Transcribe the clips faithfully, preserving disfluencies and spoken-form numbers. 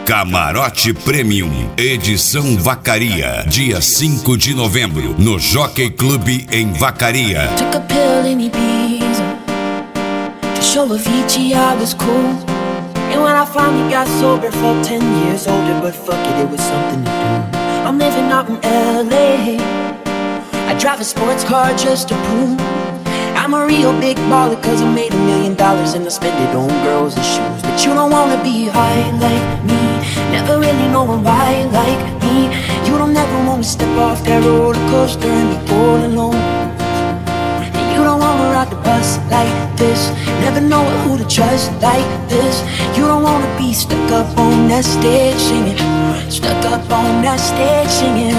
Camarote Premium, edição Vacaria, dia cinco de novembro, no Jockey Club em Vacaria. Took a pill in Ibiza to show Avicii I was cool. And when I finally got sober, felt ten years older, but fuck it, it was something to do. I'm living out in L A, I drive a sports car just to prove I'm a real big baller, cause I made a million dollars and I spend it on girls and shoes. But you don't wanna be high like me, never really knowing why like me. You don't ever wanna step off that roller coaster and be all alone. And you don't wanna ride the bus like this, never know who to trust like this. You don't wanna be stuck up on that stage singing, stuck up on that stage singing.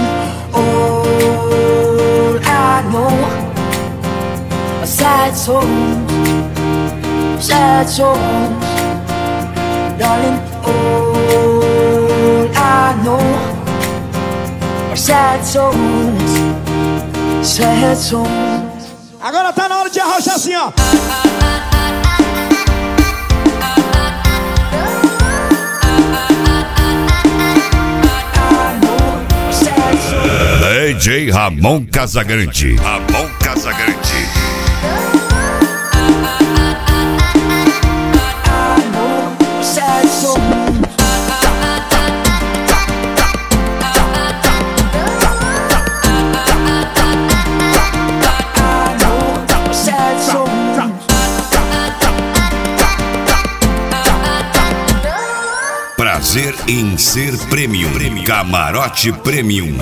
All I know, sad songs, sad songs, darling. All I know are sad songs, sad songs. Agora tá na hora de arrochar assim, ó. D J Ramon Casagrande. Ramon Casagrande. Prazer em ser Premium. Camarote Premium.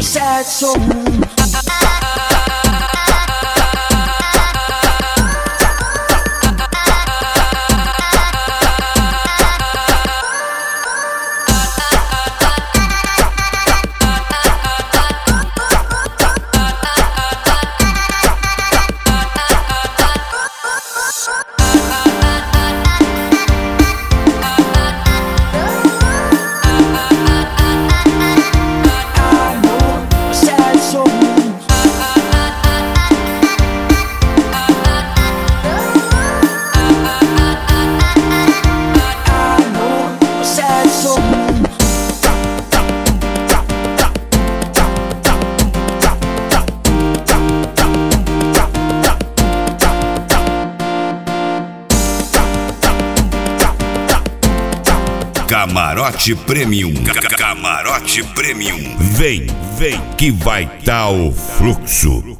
Camarote Premium. Camarote Premium. Vem, vem que vai tá o fluxo.